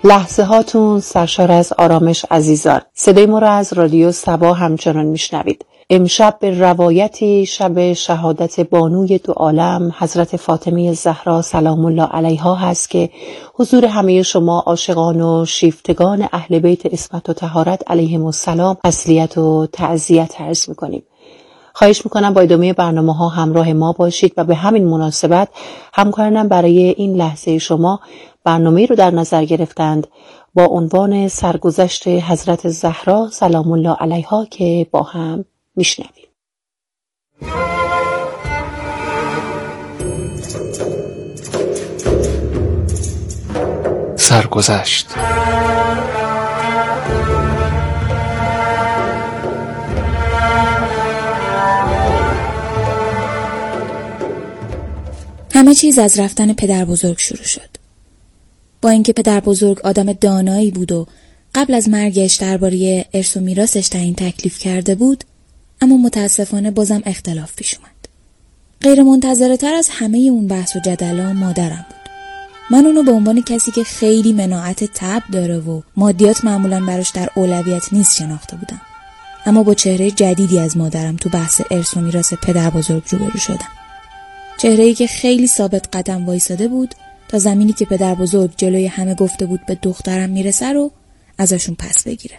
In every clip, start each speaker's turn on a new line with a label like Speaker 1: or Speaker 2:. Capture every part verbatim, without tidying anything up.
Speaker 1: لحظه هاتون سرشار از آرامش عزیزان. صدای ما را از رادیو صبا همچنان میشنوید. امشب به روایتی شب شهادت بانوی دو عالم حضرت فاطمه زهرا سلام الله علیها هست که حضور همه شما عاشقان و شیفتگان اهل بیت عصمت و طهارت علیهم السلام تسلیت و تعزیت عرض میکنیم. خواهش میکنم با ادامه برنامه ها همراه ما باشید و به همین مناسبت همکارانم برای این لحظه شما برنامه رو در نظر گرفتند با عنوان سرگذشت حضرت زهرا سلام الله علیها که با هم میشنویم.
Speaker 2: سرگذشت.
Speaker 3: همه چیز از رفتن پدر بزرگ شروع شد. با اینکه پدر بزرگ آدم دانایی بود و قبل از مرگش درباره ارث و میراثش تعیین تکلیف کرده بود، اما متاسفانه بازم اختلاف پیش اومد. غیر منتظره تر از همه اون بحث و جدلا مادرم بود. من اونو به عنوان کسی که خیلی مناعت طبع داره و مادیات معمولاً براش در اولویت نیست شناخته بودم. اما با چهره جدیدی از مادرم تو بحث ارث و میراث پدر بزرگ روبرو شدم. چهره‌ای که خیلی ثابت قدم وایساده بود تا زمینی که پدر بزرگ جلوی همه گفته بود به دخترم میرسه رو ازشون پس بگیره.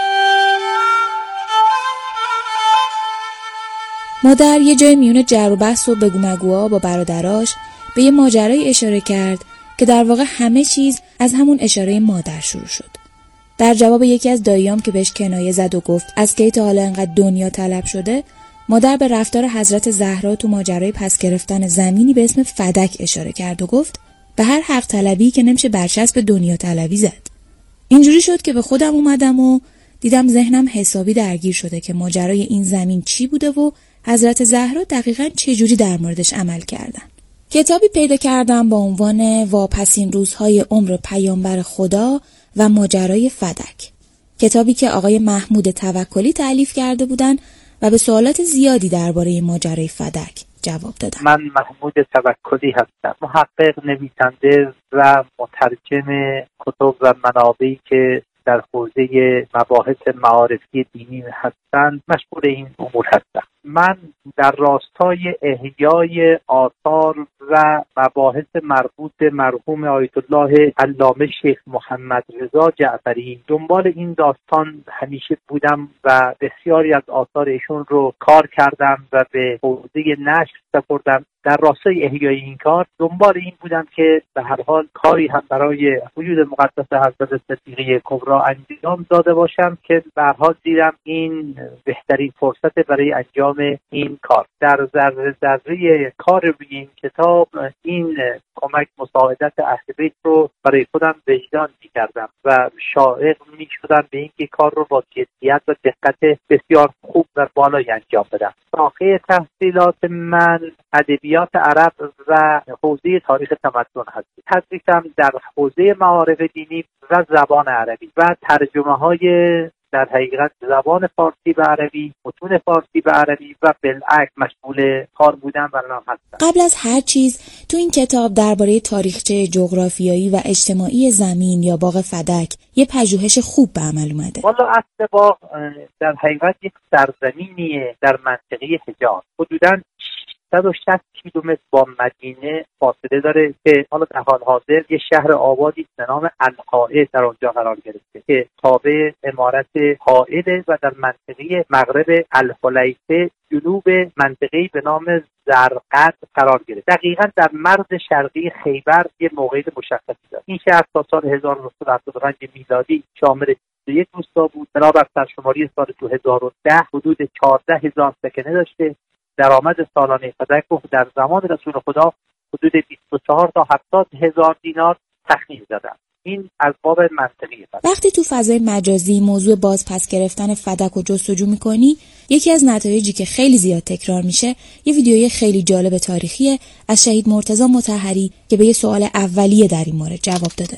Speaker 3: مادر یه جای میونه جر و بحث و بگو مگوها با برادراش به یه ماجرای اشاره کرد که در واقع همه چیز از همون اشاره مادر شروع شد. در جواب یکی از داییام که بهش کنایه زد و گفت از کی تا حالا انقدر دنیا طلب شده، مادر به رفتار حضرت زهرا تو ماجرای پس گرفتن زمینی به اسم فدک اشاره کرد و گفت به هر حق طلبی که نمیشه برچسب دنیا طلبی زد. اینجوری شد که به خودم اومدم و دیدم ذهنم حسابی درگیر شده که ماجرای این زمین چی بوده و حضرت زهرا دقیقاً چه جوری در موردش عمل کردن. کتابی پیدا کردم با عنوان واپسین روزهای عمر پیامبر خدا و ماجرای فدک. کتابی که آقای محمود توکلی تألیف کرده بودن و به سوالات زیادی درباره ماجرای فدک جواب دادم.
Speaker 4: من محمود توکلی هستم، محقق، نویسنده و مترجم کتب و منابعی که در حوزه مباحث معارفی دینی هستند مشغول این امور هستم. من در راستای احیای آثار و مباحث مربوط به مرحوم آیت الله علامه شیخ محمد رضا جعفری دنبال این داستان همیشه بودم و بسیاری از آثار ایشون رو کار کردم و به حوزه نشر سپردم. در راستای احیای این کار دنبال این بودم که به هر حال کاری هم برای وجود مقدس حضرت صدیقه کبری انجام داده باشم که به هر حال دیدم این بهترین فرصت برای انجام این کار. در ذره ذره کار روی این کتاب این کمک مساعدت اهل بیت رو برای خودم وجدان می‌کردم و شائق می‌شدم به اینکه کار رو با جدیت و دقت بسیار خوب و بالایی انجام بدم. ساحه تحصیلات من ادبیات عرب و حوزه تاریخ تمدن هست. تدریسم در حوزه معارف دینی و زبان عربی و ترجمه‌های در حقیقت زبان فارسی به عربی، متون فارسی به عربی و بالعکس مشغول کار بودم و الان هستم.
Speaker 3: قبل از هر چیز تو این کتاب درباره تاریخچه جغرافیایی و اجتماعی زمین یا باغ فدک یه پژوهش خوب به عمل اومده.
Speaker 4: والا اصل باغ در حقیقت یک سرزمینیه در منطقه حجاز. حدوداً صد و شصت کیلومتر با مدینه فاصله داره که حالا در حال حاضر یه شهر آبادی به نام القائه در اونجا قرار گرفته که تابع امارت حائله و در منطقه مغرب الحلیفه جنوب منطقه‌ای به نام زرقد قرار گرفت. دقیقاً در مرز شرقی خیبر یه موقعیت مشخصی داشت. این شهر تا سال هزار و نهصد و هفتاد و پنج میلادی شامل یک روستا بود. بنابر سرشماری سال دو هزار و ده حدود چهارده هزار سکنه داشته. درآمد سالانه فدک در زمان رسول خدا حدود بیست و چهار تا هفتاد هزار دینار تخمین زدن. این از باب منطقی فدک.
Speaker 3: وقتی تو فضای مجازی موضوع باز پس گرفتن فدک رو جستجو می‌کنی، یکی از نتایجی که خیلی زیاد تکرار میشه یه ویدیوی خیلی جالب تاریخیه از شهید مرتضی مطهری که به یه سوال اولیه در این مورد جواب داده.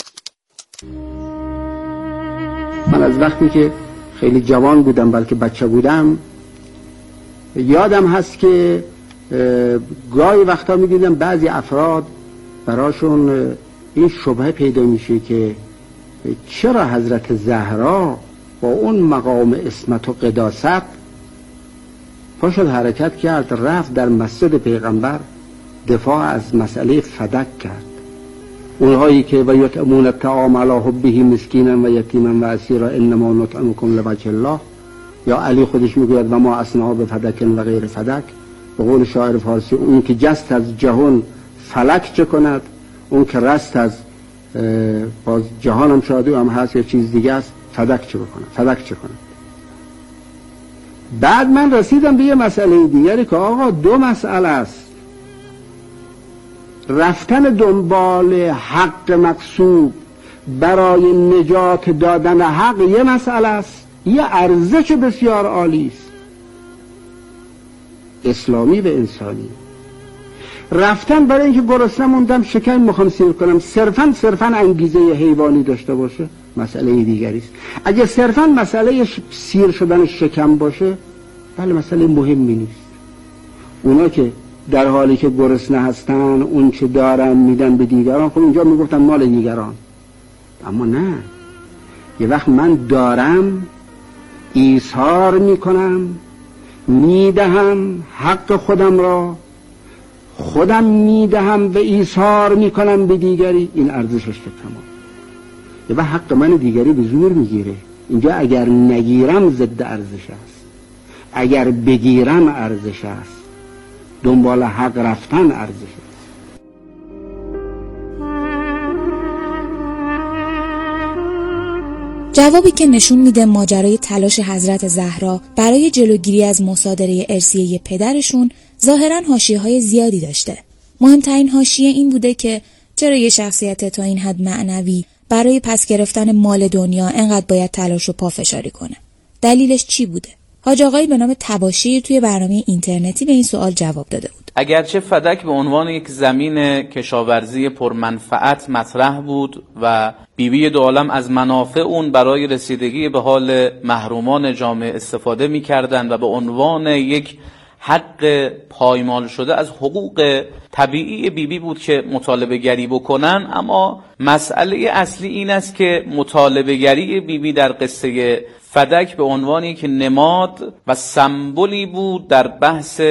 Speaker 5: من از وقتی که خیلی جوان بودم بلکه بچه بودم یادم هست که گاهی وقتا می‌دیدم بعضی افراد براشون این شبهه پیدا میشه که چرا حضرت زهرا با اون مقام عصمت و قداست پاشد حرکت کرد، رفت در مسجد پیغمبر دفاع از مسئله فدک کرد. اونهایی که و یطعمون الطعام علی حبه مسکینا و یتیما و اسیرا انما نطعمکم لوجه الله، یا علی خودش میگوید و ما اصنعا به فدک و غیر فدک. به قول شاعر فارسی اون که جست از جهان فلک چه کند، اون که رست از باز جهان هم شاید هم هست یا چیز دیگه است، فدک چه بکنه، فدک چه کنه. بعد من رسیدم به یه مسئله دیگری که آقا دو مسئله است، رفتن دنبال حق مقصود برای نجات دادن حق یه مسئله است، یه ارزش بسیار عالی است اسلامی و انسانی. رفتن برای اینکه گرسنه موندم شکم میخوام سیر کنم صرفا صرفا انگیزه حیوانی داشته باشه مسئله دیگری است. اگه صرفا مسئله سیر شدن شکم باشه بله مسئله مهمی نیست. اونا که در حالی که گرسنه هستن اون چه دارن میدن به دیگران، خب اینجا میگفتن مال دیگران. اما نه، یه وقت من دارم ایثار میکنم، میدهم حق خودم را، خودم میدهم و ایثار میکنم به دیگری، این ارزشش تمام. یه وقت حق من دیگری به زور میگیره. اینجا اگر نگیرم ضد ارزش است، اگر بگیرم ارزش است. دنبال حق رفتن ارزش است.
Speaker 3: جوابی که نشون میده ماجرای تلاش حضرت زهرا برای جلوگیری از مصادره ارثیه پدرشون ظاهراً حاشیه‌های زیادی داشته. مهمترین حاشیه این بوده که چرا یه شخصیت تا این حد معنوی برای پس گرفتن مال دنیا انقدر باید تلاش و پافشاری کنه. دلیلش چی بوده؟ حاج آقایی به نام طباشیر توی برنامه اینترنتی به این سوال جواب داده بود.
Speaker 2: اگرچه فدک به عنوان یک زمین کشاورزی پرمنفعت مطرح بود و بیبی دو عالم از منافع اون برای رسیدگی به حال محرومان جامعه استفاده می‌کردند و به عنوان یک حق پایمال شده از حقوق طبیعی بیبی بود که مطالبه گری بکنن، اما مسئله اصلی این است که مطالبه گری بیبی در قصه فدک به عنوان یک نماد و سمبولی بود در بحث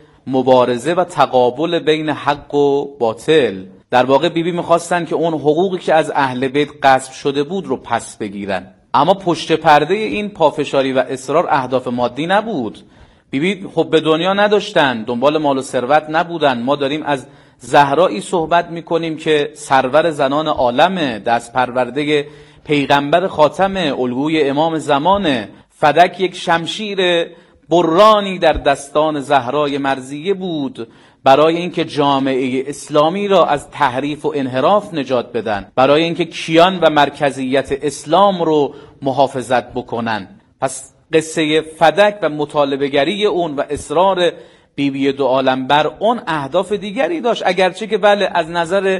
Speaker 2: مبارزه و تقابل بین حق و باطل. در واقع بیبی میخواستن که اون حقوقی که از اهل بیت غصب شده بود رو پس بگیرن، اما پشت پرده این پافشاری و اصرار اهداف مادی نبود. بیبی حب دنیا نداشتن، دنبال مال و ثروت نبودن. ما داریم از زهرایی صحبت میکنیم که سرور زنان عالمه، دست پرورده پیغمبر خاتمه، الگوی امام زمانه. فدک یک شمشیر برانی در دستان زهرای مرضیه بود برای اینکه جامعه اسلامی را از تحریف و انحراف نجات بدن، برای اینکه کیان و مرکزیت اسلام رو محافظت بکنن. پس قصه فدک و مطالبه‌گری اون و اصرار بیبی دو عالم بر اون اهداف دیگری داشت، اگرچه که بله از نظر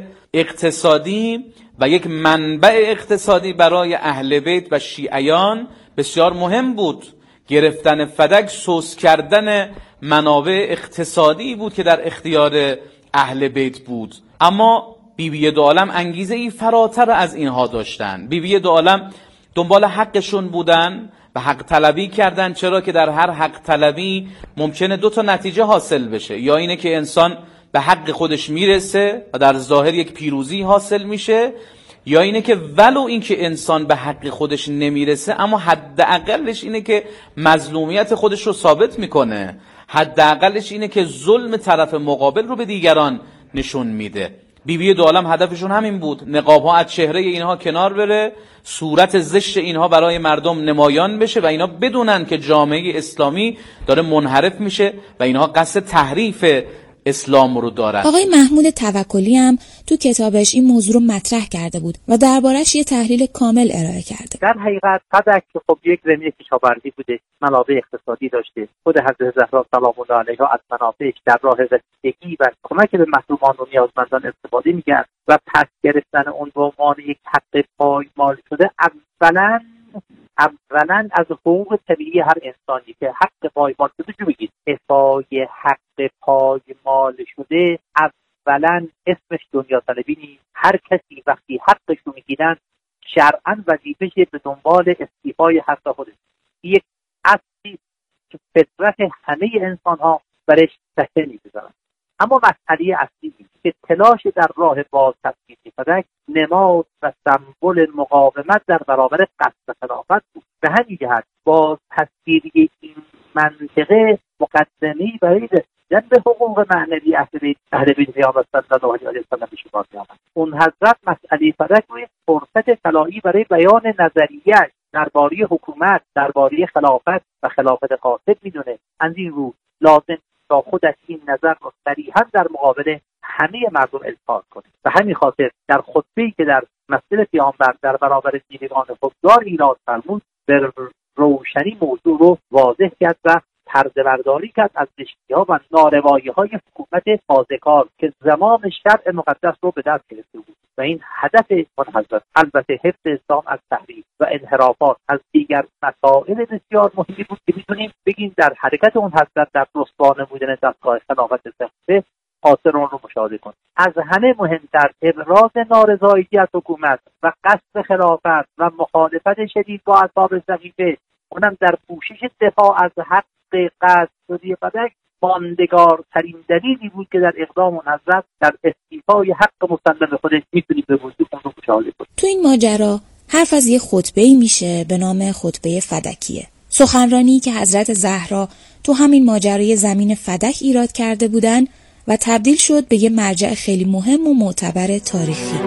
Speaker 2: اقتصادی و یک منبع اقتصادی برای اهل بیت و شیعیان بسیار مهم بود. گرفتن فدک سوس کردن منابع اقتصادی بود که در اختیار اهل بیت بود. اما بیبی دو عالم انگیزه ای فراتر از اینها داشتن. بیبی دو عالم دنبال حقشون بودن و حق طلبی کردن، چرا که در هر حق طلبی ممکنه دو تا نتیجه حاصل بشه. یا اینه که انسان به حق خودش میرسه و در ظاهر یک پیروزی حاصل میشه، یا اینه که ولو اینکه انسان به حق خودش نمیرسه اما حداقلش اینه که مظلومیت خودش رو ثابت میکنه، حداقلش اینه که ظلم طرف مقابل رو به دیگران نشون میده. بیبی دو عالم هدفشون همین بود، نقاب‌ها از چهره اینها کنار بره، صورت زشت اینها برای مردم نمایان بشه و اینا بدونن که جامعه اسلامی داره منحرف میشه و اینها قصد تحریف اسلام رو دارن.
Speaker 3: آقای محمود توکلی هم تو کتابش این موضوع رو مطرح کرده بود و دربارش یه تحلیل کامل ارائه کرده.
Speaker 4: در حقیقت فدک که خب یک زمینه کشاورزی بوده، منابع اقتصادی داشته. خود حضرت زهرا سلام الله علیها از منافعش در راه رسیدگی و کمک به محرومان و نیازمندان استفاده می‌کرد و پس گرفتن اون به عنوان یک حق پایمال شده اولاً اولا از حقوق طبیعی هر انسانی که حق پایمال شده جو بگید. افای حق پایمال شده اولا اسمش دنیا طلبی نیست. هر کسی وقتی حقش رو میگیرن شرعاً وظیفه به دنبال استیفای حق خودش. یک اصلی که فطرت همه انسان ها برش سکه می‌گذارند. اما مسئله اصلی این که تلاش در راه باز تثبیت فدک نماد و سمبل مقاومت در برابر قصد خلافت بود. به همین جهت باز تصویری این منطقه مقدمه‌ای برای رسیدن به حقوق معنوی اهل بیت اهل بیت پیامبر صلی الله علیه و سلم به شمار می‌آمد. اون حضرت مسئله فدک روی فرصت طلایی برای بیان نظریه درباره حکومت، درباره خلافت و خلافت قاصد می‌دونه. از این رو لازم تا خودش این نظر را صریحاً در مقابل همه مردم اظهار کنه. و همین خاطر در خطبه‌ای که در مسجد پیامبر در برابر دیدگان خوددار ایراد فرمود، به روشنی موضوع رو واضح کرد و پرده برداری کرد از زشتی‌ها و ناروایی‌های حکومت تازه‌کار که زمان شرع مقدس رو به دست گرفته بود. و این هدف اون حضرت البته حفظ اسلام از تحریف و انحرافات از دیگر مسائل بسیار مهمی بود که میتونیم بگیم در حرکت اون حضرت در رسوا نمودن دستگاه خلافت سخته آثر اون رو مشاهده کنیم. از همه مهمتر ابراز نارضایتی از حکومت و قصد خلافت و مخالفت شدید با اصحاب صحیفه، اونم در پوشش دفاع از حق قصدی فدک، ماندگارترین دلیلی بود که در اقدام اون حضرت در استیفای حق مسلم به خودش میتونیم به وجود اون رو مشاهده کنیم.
Speaker 3: تو این ماجرا حرف از یه خطبه‌ای میشه به نام خطبه فدکیه، سخنرانی که حضرت زهرا تو همین ماجرای زمین فدک ایراد کرده بودن و تبدیل شد به یه مرجع خیلی مهم و معتبر تاریخی.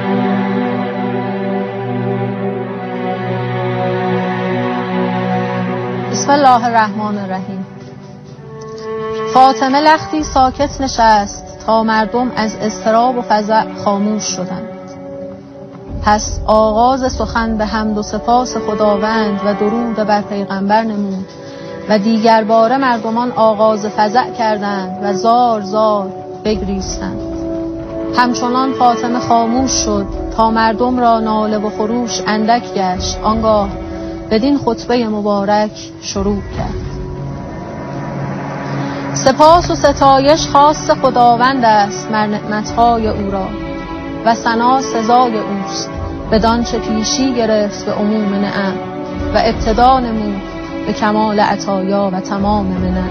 Speaker 6: بسم الله الرحمن الرحیم. فاطمه لختی ساکت نشست تا مردم از اضطراب و فزع خاموش شدند. پس آغاز سخن به حمد و سپاس خداوند و درود بر پیغمبر نمود و دیگر باره مردمان آغاز فزع کردند و زار زار بگریستند. همچنان فاطمه خاموش شد تا مردم را ناله و خروش اندک گشت. آنگاه بدین خطبه مبارک شروع کرد. سپاس و ستایش خاص خداوند است مر نعمتهای او را و ثنا سزای اوست بدان چه پیشی گرفت به عموم نعم و ابتدا نمود به کمال عطایا و تمام منن.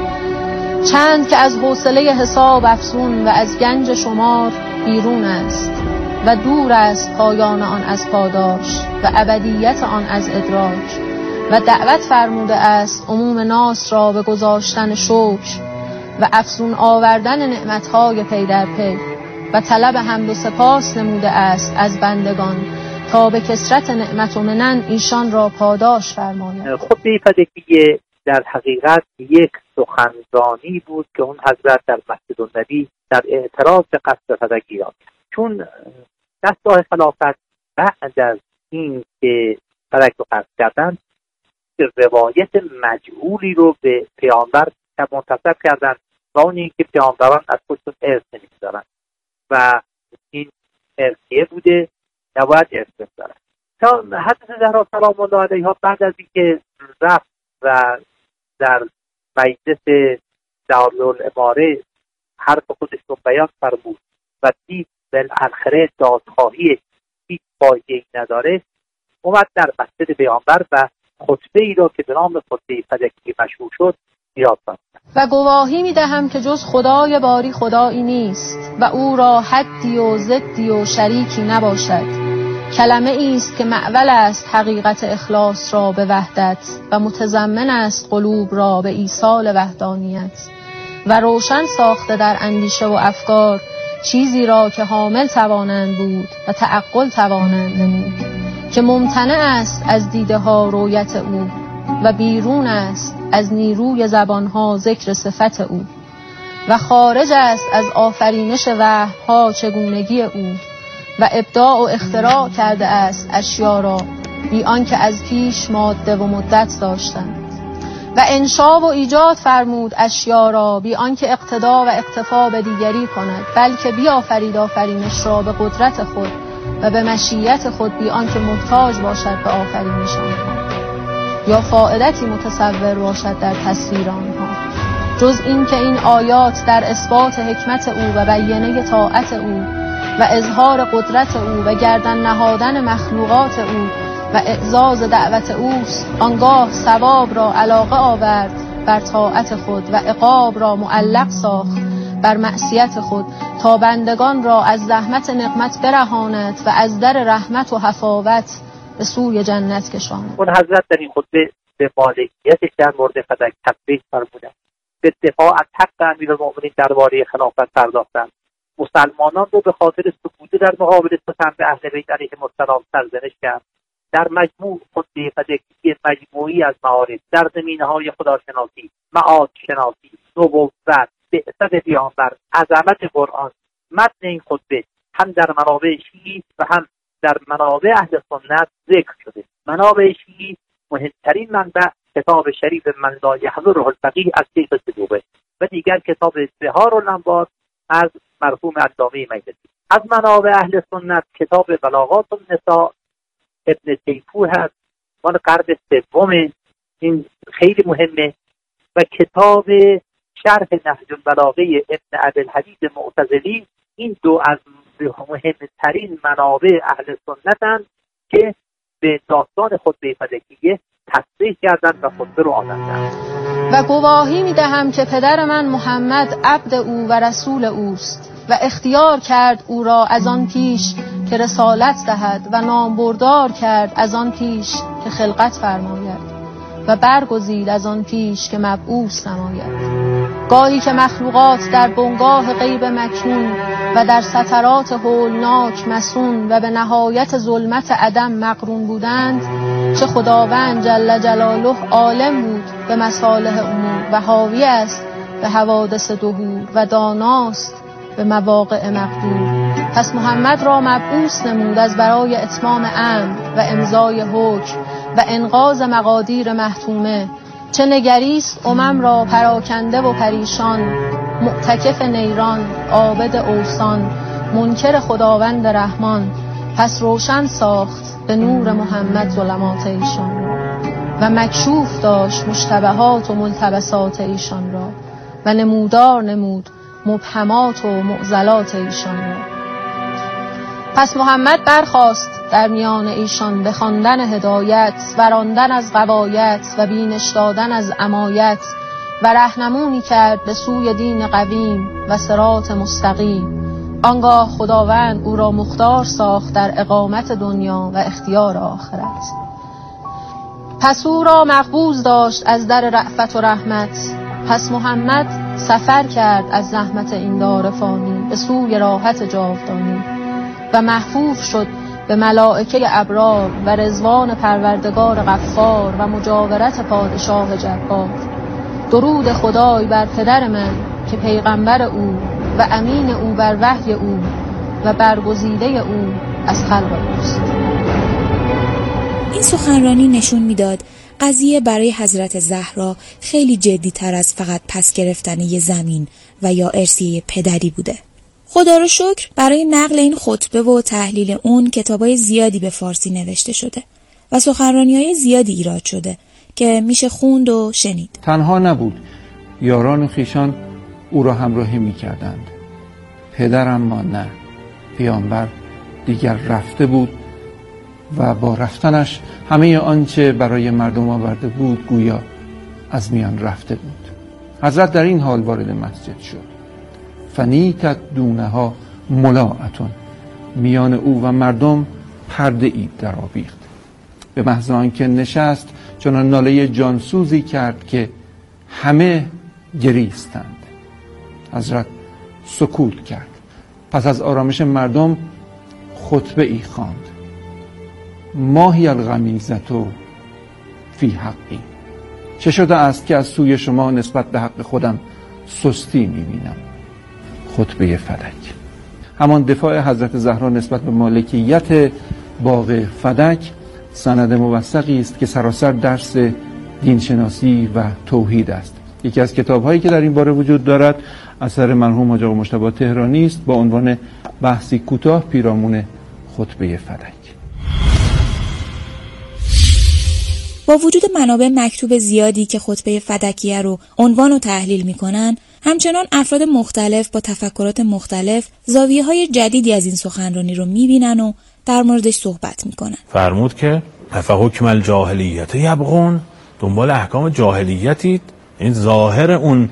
Speaker 6: چند که از حوصله حساب افزون و از گنج شمار بیرون است و دور است پایان آن از پاداش و ابدیت آن از ادراک و دعوت فرموده است عموم ناس را به گذاشتن شکر و افزون آوردن نعمتهای پی در پی و طلب حمد و سپاس نموده است از بندگان تا به کثرت نعمت و منن ایشان را پاداش فرماید.
Speaker 4: خطبه فدکیه در حقیقت یک سخنرانی بود که اون حضرت در مسجد النبی در اعتراض به قصد فدک ایراد کرد. چون دستگاه خلافت بعد از این که فدک رو قصد کردن، روایت مجهولی رو به پیامبر منتسب کردن و اون این که پیامبران از خودشون ارث نمی‌گذارن و این ارثیه بوده نباید ارث بگذارن. تا حضرت زهرا سلام الله علیها بعد از اینکه رفت و در مجلس دارالاماره حرف خودش رو بیان فرمود و دید بالاخره دادخواهی هیچ فایده‌ای نداره، اومد در مسجد پیامبر و خطبه ای را که به نام خطبه فدکی مشهور شد ایراد فرمود.
Speaker 6: و گواهی می‌دهم که جز خدای باری خدایی نیست و او را حدی و ضدی و شریکی نباشد. کلمه ایست که معول است حقیقت اخلاص را به وحدت و متضمن است قلوب را به ایصال وحدانیت و روشن ساخته در اندیشه و افکار چیزی را که حامل توانند بود و تعقل توانند نمود، که ممتنع است از دیده ها رویت او و بیرون است از نیروی زبانها ذکر صفت او و خارج است از آفرینش وحی‌ها چگونگی او و ابداع و اختراع کرده است اشیا را بی آنکه از پیش ماده و مدت داشتند و انشا و ایجاد فرمود اشیا را بی آنکه اقتدا و اقتفا به دیگری کند، بلکه بیافرید آفرینش را به قدرت خود و به مشیت خود بی آنکه محتاج باشد به آفرینش آنها یا فائدتی متصور باشد در تصویر آنها، جز این که این آیات در اثبات حکمت او و بیانه طاعت او و اظهار قدرت او و گردن نهادن مخلوقات او و اعزاز دعوت اوست، آنگاه ثواب را علاقه آورد بر طاعت خود و عقاب را معلق ساخت بر معصیت خود، تا بندگان را از زحمت نقمت برهاند و از در رحمت و حفاوت به سوی جنت کشاند.
Speaker 4: اون حضرت در این خطبه به مالکیتش در مورد فدک تبریک فرمودند، به دفاع از حق امیرالمؤمنین درباره خلافت پرداختند، مسلمانان رو به خاطر سکوت در مقابل ستم به اهل بیت علیهم السلام سرزنش کرد. در مجموع خطبه فدکی مجموعی از معارف در زمینه‌های خداشناسی، معاد شناسی، نبوت، بعثت پیامبر، عظمت قرآن. متن این خطبه هم در منابع شیعی و هم در منابع اهل سنت ذکر شده. منابع شیعی مهمترین منبع کتاب شریف من لا یحضره الفقیه از شیخ صدوقی و دیگر کتاب بهار الانوار از مرحوم علامه مجلسی. از منابع اهل سنت کتاب بلاغات النساء ابن تیفور هست، مال قرن سوم، این خیلی مهمه، و کتاب شرح نهج البلاغه ابن ابوالحدید معتزلی. این دو از مهمترین منابع اهل سنتند که به داستان خطبه فدکیه تصریح کردند و خطبه رو آمدند.
Speaker 6: و گواهی می‌دهم که پدر من محمد عبد او و رسول اوست و اختیار کرد او را از آن پیش که رسالت دهد و نامبردار کرد از آن پیش که خلقت فرماید و برگزید از آن پیش که مبعوث نماید. گاهی که مخلوقات در بنگاه غیب مکنون و در سترات هولناک مسون و به نهایت ظلمت عدم مقرون بودند، چه خداوند جل جلاله عالم بود به مصالح امور و حاوی است به حوادث دهور و داناست به مواقع مقدور. پس محمد را مبعوث نمود از برای اتمام امر و امضای حکم و انقاذ مقادیر محتومه. چه نگریست امم را پراکنده و پریشان، معتکف نیران، عابد اوثان، منکر خداوند رحمان. پس روشن ساخت به نور محمد ظلمات ایشان را و مکشوف داشت مشتبهات و ملتبسات ایشان را و نمودار نمود مبهمات و معضلات ایشان را. پس محمد برخاست در میان ایشان به خواندن هدایت و راندن از غوایت و بینش دادن از عمایت و رهنمونی کرد به سوی دین قویم و صراط مستقیم. آنگاه خداوند او را مختار ساخت در اقامت دنیا و اختیار آخرت. پس او را مقبوض داشت از در رأفت و رحمت. پس محمد سفر کرد از زحمت این دار فانی به سوی راحت جاودانی و محفوف شد به ملائکه ابرار و رضوان پروردگار غفار و مجاورت پادشاه جبار. درود خدای بر پدر من که پیغمبر او و امین او بر وحی او و برگزیده او از خلق اوست.
Speaker 3: این سخنرانی نشون میداد قضیه برای حضرت زهرا خیلی جدی تر از فقط پس گرفتن یه زمین و یا ارثیه پدری بوده. خدا رو شکر برای نقل این خطبه و تحلیل اون کتابای زیادی به فارسی نوشته شده و سخنرانی‌های زیادی ایراد شده که میشه خوند و شنید.
Speaker 7: تنها نبود، یاران و خویشان او را همراهی می‌کردند. پدر اما نه، پیامبر دیگر رفته بود و با رفتنش همه آنچه برای مردم آورده بود گویا از میان رفته بود. حضرت در این حال وارد مسجد شد. فنیتت دونها ملاعتون، میان او و مردم پرده ای در آویخت. به محض آنکه نشست چنان ناله جانسوزی کرد که همه گریستند. حضرت سکوت کرد. پس از آرامش مردم خطبه ای خواند. ماهی الغمیزتو فی حقی، چه شده است که از سوی شما نسبت به حق خودم سستی میبینم. خطبه فدک، همان دفاع حضرت زهرا نسبت به مالکیت باغ فدک، سند موثقی است که سراسر درس دینشناسی و توحید است. یکی از کتاب‌هایی که در این باره وجود دارد اثر مرحوم حاج آقا مجتبی تهرانی است با عنوان بحثی کوتاه پیرامون خطبه فدک.
Speaker 3: با وجود منابع مکتوب زیادی که خطبه فدکیه رو عنوان و تحلیل میکنن، همچنان افراد مختلف با تفکرات مختلف زاویه‌های جدیدی از این سخنرانی رو میبینن و در موردش صحبت میکنن.
Speaker 8: فرمود که افحکم الجاهلیت یبغون، دنبال احکام جاهلیتید. این ظاهر اون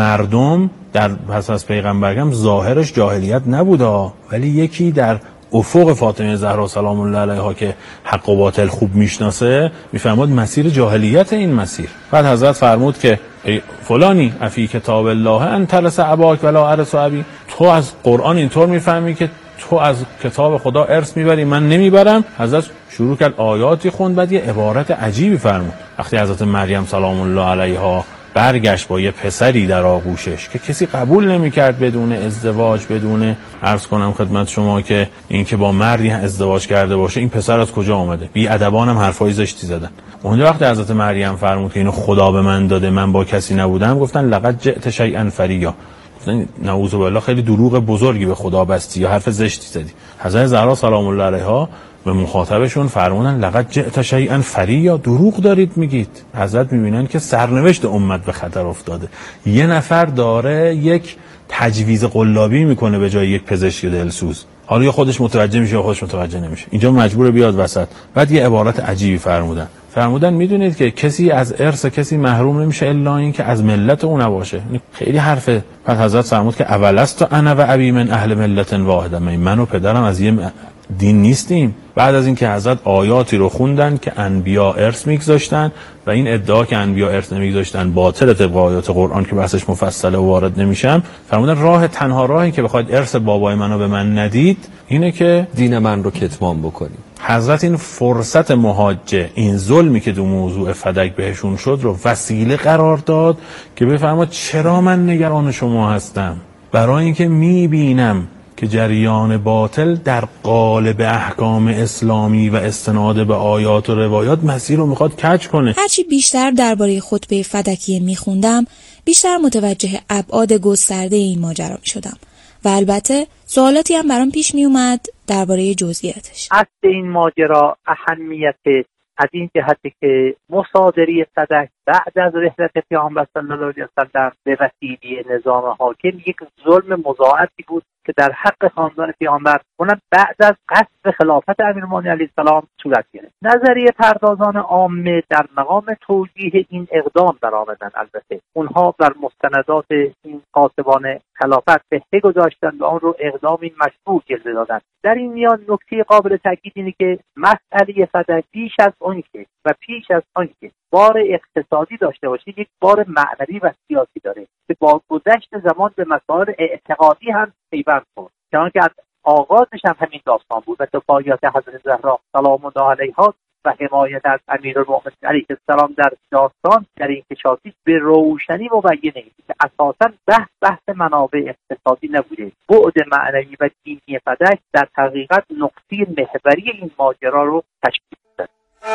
Speaker 8: مردم در پس از پیغمبرگم ظاهرش جاهلیت نبوده، ولی یکی در افق فاطمه زهرا سلام الله علیها که حق و باطل خوب میشناسه میفهمد مسیر جاهلیت این مسیر. بعد حضرت فرمود که ای فلانی افی کتاب الله انت لس اباک ولا ارث ابی، تو از قرآن اینطور میفهمی که تو از کتاب خدا ارث میبری، من نمیبرم. حضرت شروع کرد آیاتی خوند، بعد یه عبارت عجیبی فرمود. وقتی حضرت مریم سلام الله علیها برگشت با یه پسری در آغوشش که کسی قبول نمی‌کرد بدون ازدواج، بدون عرض کنم خدمت شما که این که با مردی ازدواج کرده باشه، این پسر از کجا آمده؟ بی ادبان هم حرفای زشتی زدن. اونجا وقتی حضرت مریم فرمود که اینو خدا به من داده، من با کسی نبودم، گفتن لقد جئت شیئا فریا، گفتن نعوذ بالله خیلی دروغ بزرگی به خدا بستی یا حرف زشتی زدی. حضرت زهرا سلام الله علیها به مخاطبشون فرمودن لقد جئت شیئا فریا، دروغ دارید میگید. حضرت میبینن که سرنوشت امت به خطر افتاده، یه نفر داره یک تجویز قلابی میکنه به جای یک پزشک دلسوز، حالا یا خودش متوجه میشه یا خودش متوجه نمیشه، اینجا مجبور بیاد وسط. بعد یه عبارت عجیبی فرمودن فرمودن میدونید که کسی از ارث کسی محروم نمیشه الا این که از ملت اون نباشه. خیلی حرفه. بعد حضرت فرمود که اولست انا و ابی من اهل ملت واحده، من و پدرم از یه دین نیستیم. بعد از اینکه حضرت آیاتی رو خوندن که انبیا ارث میگذاشتن و این ادعا که انبیا ارث نمیگذاشتن باطل طبق آیات قرآن که بحثش مفصله و وارد نمیشم، فرمودن راه تنها راهی که بخواید ارث بابای منو به من ندید اینه که
Speaker 9: دین من رو کتمان بکنید.
Speaker 8: حضرت این فرصت مهاجه، این ظلمی که دو موضوع فدک بهشون شد رو وسیله قرار داد که بفرماد چرا من نگران شما هستم، برای اینکه میبینم که جریان باطل در قالب احکام اسلامی و استناد به آیات و روایات مسیر رو میخواد کج کنه.
Speaker 3: هرچی بیشتر درباره خطبه فدکیه میخوندم، بیشتر متوجه ابعاد گسترده این ماجرا میشدم و البته سوالاتی هم برام پیش میومد درباره جزئیاتش.
Speaker 4: اصل این ماجرا اهمیت از این جهته که مصادره فدک بعد از رحلت پیامبر صلی الله علیه و سلم به وسیله نظام حاکم یک ظلم مضاعفی بود که در حق خاندان پیامبر، اونم بعد از قصد خلافت امیرالمومنین علیه السلام صورت گرفت. نظریه پردازان عامه در مقام توجیه این اقدام برآمدند. البته اونها بر مستندات این قاطبان خلافت بهره گذاشتند و آن رو اقدامی مشروع جلوه دادند. در این میان نکته قابل تاکید اینه که مسئله فدک پیش از آن که و پیش از آن که بار اقتصادی داشته باشه، یک بار معنوی و سیاسی داره که با گذشت زمان به مسائل اعتقادی هم پیوند خورد، چنانکه از آغازش هم همین داستان بود و دفاعیات حضرت زهرا سلام الله علیها و حمایت از امیرالمومنین علیه السلام در داستان در این کشاتی به روشنی مبینه که اساساً بحث بحث منابع اقتصادی نبوده. بعد معنوی و دینی فدک در حقیقت نقطه محوری این ماجرا رو تشکیل داد.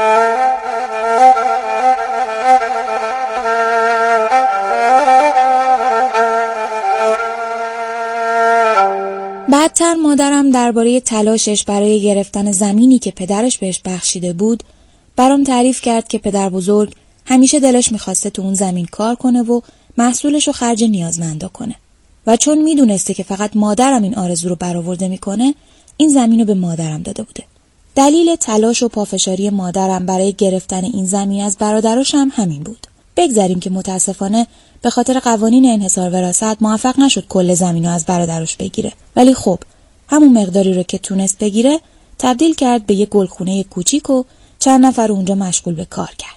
Speaker 3: بعدتر مادرم درباره تلاشش برای گرفتن زمینی که پدرش بهش بخشیده بود برام تعریف کرد که پدر بزرگ همیشه دلش میخواسته تو اون زمین کار کنه و محصولش رو خرج نیازمندا کنه و چون میدونسته که فقط مادرم این آرزو رو برآورده میکنه، این زمین رو به مادرم داده بوده. دلیل تلاش و پافشاری مادرم برای گرفتن این زمین از برادراش هم همین بود. بگذاریم که متاسفانه به خاطر قوانین انحصار وراثت موفق نشد کل زمین رو از برادرش بگیره، ولی خب همون مقداری رو که تونست بگیره تبدیل کرد به یه گلخونه کوچیک و چند نفر اونجا مشغول به کار کرد.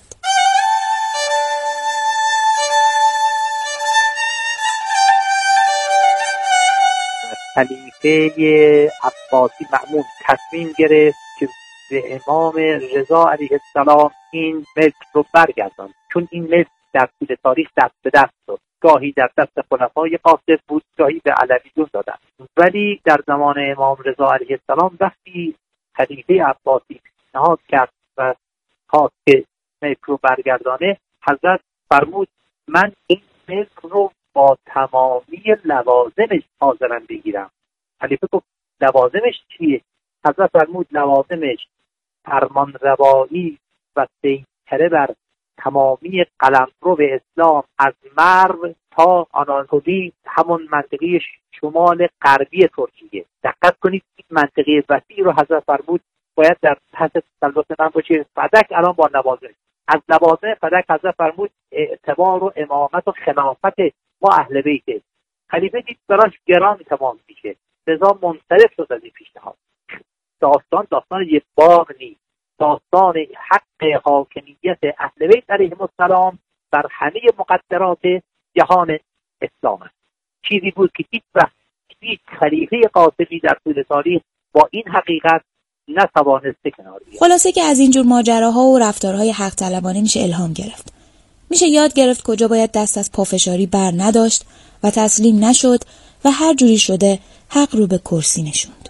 Speaker 4: خلیفه عباسی مأمون تصمیم گرفت که به امام رضا علیه السلام این ملک رو برگرداند، چون این ملک در طول تاریخ دست به دست شد. گاهی در دست خلفای قاصد بود، گاهی به علویون دادن، ولی در زمان امام رضا علیه السلام وقتی خلیفه عباسی پیشنهاد کرد و خواست که ملک رو برگردانه، حضرت فرمود من این ملک رو با تمامی لوازمش حاضرم بگیرم. خلیفه گفت لوازمش چیه؟ حضرت فرمود لوازمش فرمان روایی و سید مسطره بر تمامی قلمرو اسلام از مرو تا آناتولی، همون منطقه شمال غربی ترکیه. دقت کنید این منطقه وسیع رو حضرت فرمود باید در تحت تسلط من باشه. فدک الان با نوازش، از لوازم فدک حضرت فرمود اعتبار و امامت و خلافت ما اهل بیت. خلیفه دید براش گران تمام میشه، لذا منصرف شد از این پیشنهاد. داستان داستان یک باغ نیست، داستان حق حاکمیت اهل بیت علیهم السلام بر همه مقدرات جهان اسلام است. چیزی بود که هیچ وقت هیچ خلیفه قاسمی در طول تاریخ با این حقیقت نتوانسته کنار بیاید.
Speaker 3: خلاصه که از اینجور ماجراها و رفتارهای حق طلبانه میشه الهام گرفت. میشه یاد گرفت کجا باید دست از پافشاری بر نداشت و تسلیم نشد و هر جوری شده حق رو به کرسی نشوند.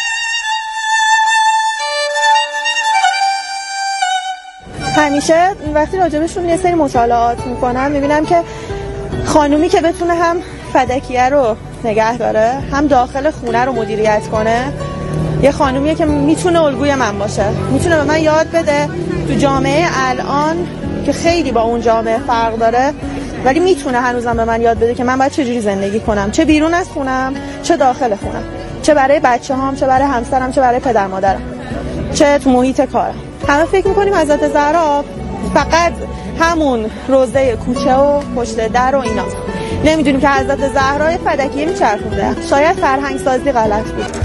Speaker 10: همیشه وقتی راجبشون یه سری مطالعات میکنم میبینم که خانومی که بتونه هم فدکیه رو نگه داره، هم داخل خونه رو مدیریت کنه، یه خانومیه که میتونه الگوی من باشه، میتونه به من یاد بده تو جامعه الان که خیلی با اون جامعه فرق داره، ولی میتونه هنوزم به من یاد بده که من باید چجوری زندگی کنم، چه بیرون از خونم چه داخل خونم، چه برای بچه هام چه برای همسرم چه برای پدر مادرم چه تو محیط کارم. همه فکر میکنیم حضرت زهرا فقط همون روضه کوچه و پشت در و اینا، نمیدونیم که حضرت زهرا فدکیه میچرخونده. شاید فرهنگ سازی غلط بود.